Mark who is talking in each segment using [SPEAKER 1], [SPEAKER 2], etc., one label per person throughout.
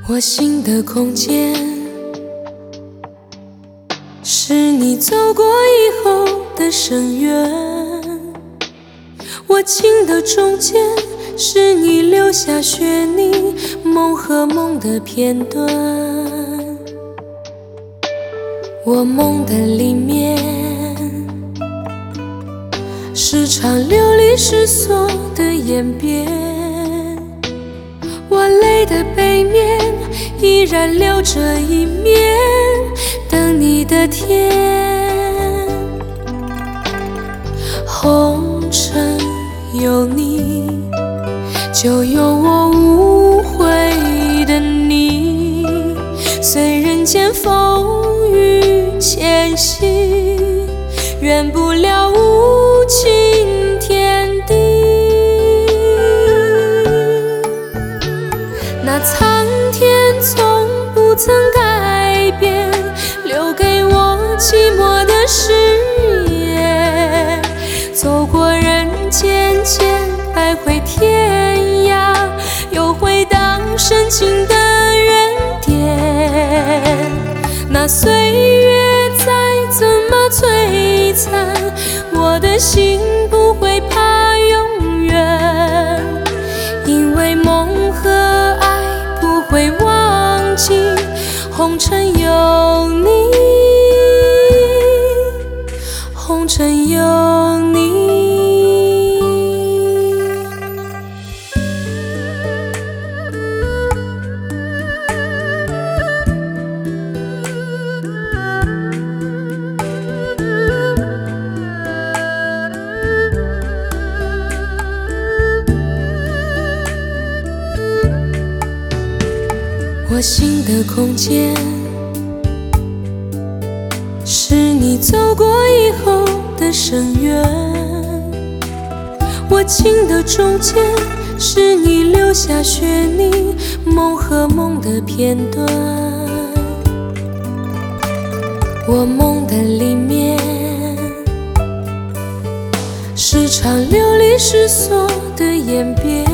[SPEAKER 1] 我心的空间，是你走过以后的深渊。我情的中间，是你留下血泥梦和梦的片段。我梦的里面，是场流离失所的演变。我泪的背面，依然留着一面，等你的天。红尘有你，就有我无悔的你。虽人间风雨前行，圆不了无情天地。那苍天从不曾改变，留给我寂寞的誓言。走过人间间，来回天涯，又回到深情的原点。那岁月再怎么摧残，我的心不会怕永远，因为梦和爱不会忘记，红尘有你，红尘有你。我心的空间，是你走过以后的深渊。我情的中间，是你留下血泥梦和梦的片段。我梦的里面，是场流离失所的演变。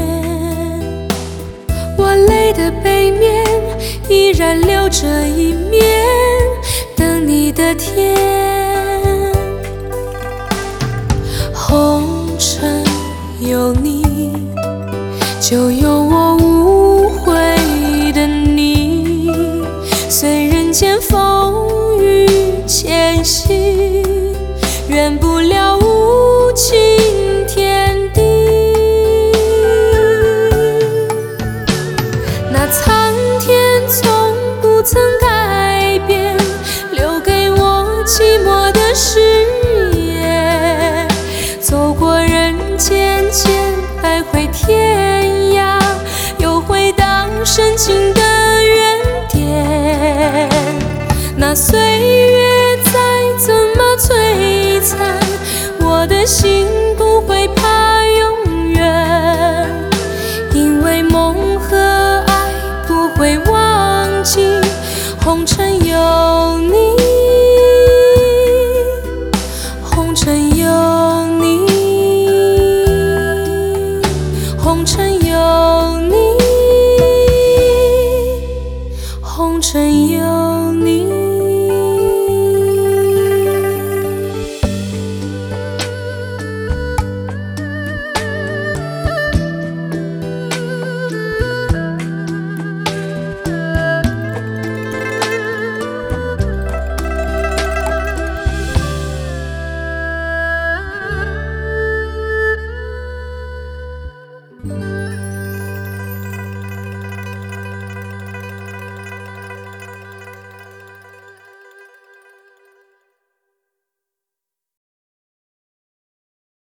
[SPEAKER 1] 我泪的背面，依然留着一面，等你的天。红尘有你，就有我无悔的你。虽人间风雨前行，圆不了无情天地。那苍天从不曾改变，留给我寂寞的誓言。走过人间间，来回天涯，又回到深情的原点。那岁月再怎么摧残，我的心不会怕永远，因为梦和爱不会忘记，红尘有你，红尘有你，红尘有你，红尘有你。